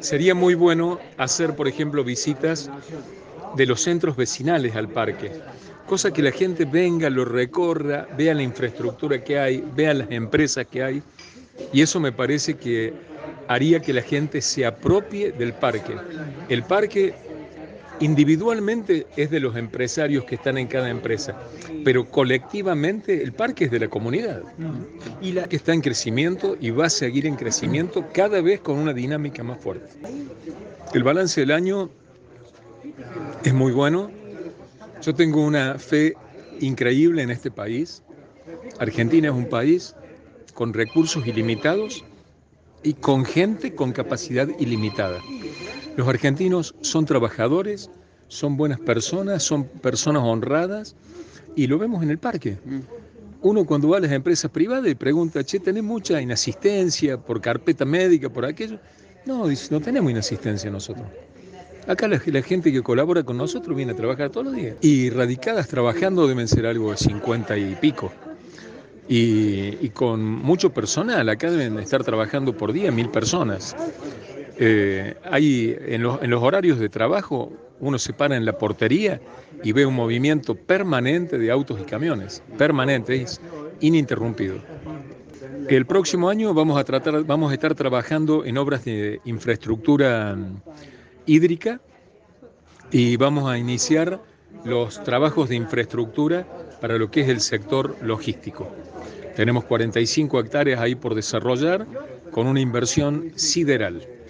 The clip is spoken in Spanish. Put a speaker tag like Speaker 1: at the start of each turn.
Speaker 1: Sería muy bueno hacer, por ejemplo, visitas de los centros vecinales al parque, cosa que la gente venga, lo recorra, vea la infraestructura que hay, vea las empresas que hay, y eso me parece que haría que la gente se apropie del parque. El parque individualmente es de los empresarios que están en cada empresa, pero colectivamente el parque es de la comunidad. Y la que está en crecimiento y va a seguir en crecimiento cada vez con una dinámica más fuerte. El balance del año es muy bueno. Yo tengo una fe increíble en este país. Argentina es un país con recursos ilimitados y con gente con capacidad ilimitada. Los argentinos son trabajadores, son buenas personas, son personas honradas y lo vemos en el parque. Uno cuando va a las empresas privadas y pregunta, che, ¿tenés mucha inasistencia por carpeta médica, por aquello? No, dice, no tenemos inasistencia nosotros. Acá la gente que colabora con nosotros viene a trabajar todos los días. Y radicadas trabajando deben ser algo de 50 y pico. Y con mucho personal, acá deben estar trabajando por día 1000 personas. Hay en los horarios de trabajo, uno se para en la portería y ve un movimiento permanente de autos y camiones, permanente, es ininterrumpido. El próximo año vamos a estar trabajando en obras de infraestructura hídrica y vamos a iniciar los trabajos de infraestructura para lo que es el sector logístico. Tenemos 45 hectáreas ahí por desarrollar con una inversión sideral.